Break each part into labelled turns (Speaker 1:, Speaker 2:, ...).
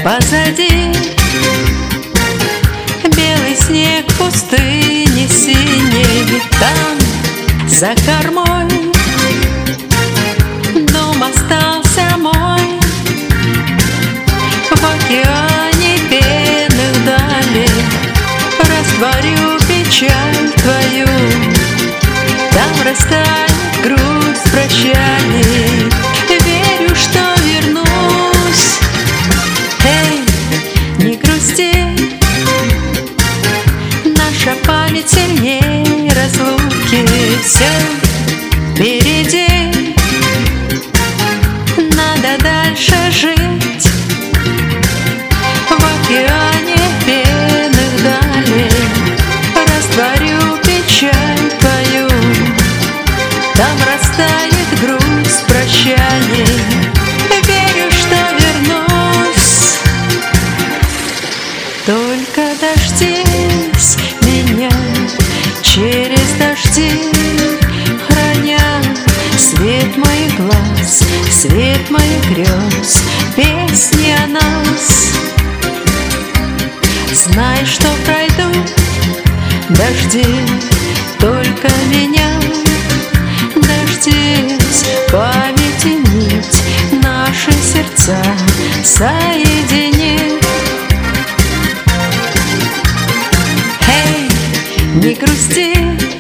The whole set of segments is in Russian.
Speaker 1: позади. Белый снег пустыни синей, там за кормой дом остался мой. В океане пенных далей растворю печаль твою. Там растает грусть прощаний. Верю, что вернусь. Эй, не грусти, наша память сильнее разлуки. Все впереди, надо дальше жить. В океане пенных далей растворю печаль твою. Там растает грусть прощаний. Верю, что вернусь. Только дождись меня через дожди, храня свет моих глаз, свет моих грез, песни о нас. Знай, что пройдут дожди, только меня. Дождись, памяти нить, наши сердца соедини. Эй, не грусти,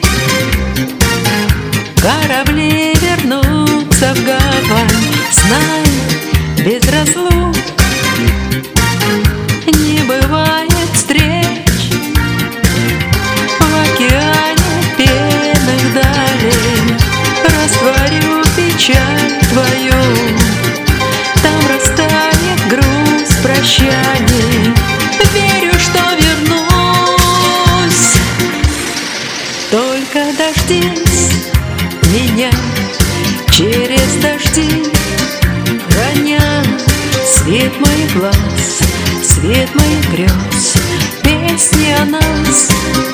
Speaker 1: корабли вернутся в гавань. Знай, без разлук не бывает встреч. В океане пенных далей растворю печаль твою. Там растает грусть прощаний. Верю, что вернусь. Только дождись меня через дожди, храня свет моих глаз, свет моих грез, песни о нас.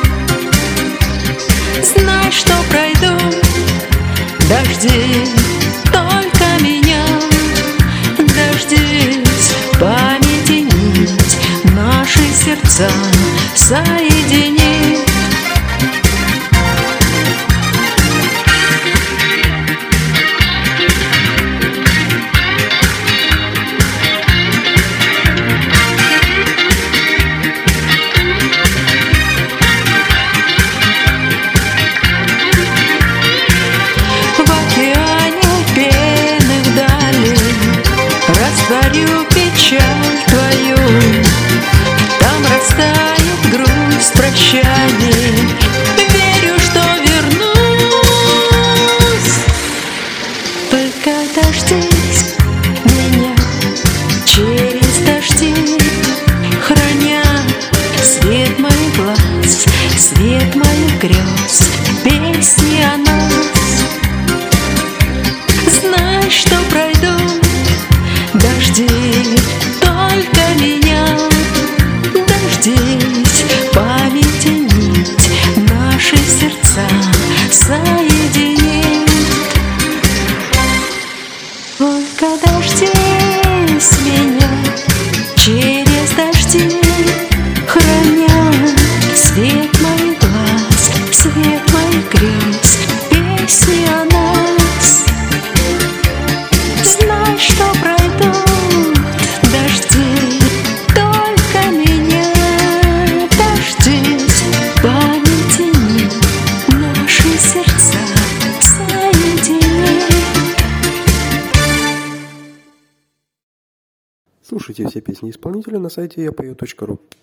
Speaker 1: Знай, что пройдут дожди, только меня. Дождись, памяти нить, наши сердца соедини. Растворю печаль твою. Там растает грусть прощаний. Верю, что вернусь. Только дождись меня через дожди, храня свет моих глаз, свет моих грез, песни о нас. Знай, что пройдут дожди, только меня. Дождись, памяти нить, наши сердца соедини. Только дождись меня через дожди, храня свет моих глаз, свет моих грез, песни о нас. Знай, что пройдут дожди, только меня. Дождись, памяти нить, наши сердца соедини.
Speaker 2: Слушайте все песни исполнителя на сайте yapою.ru.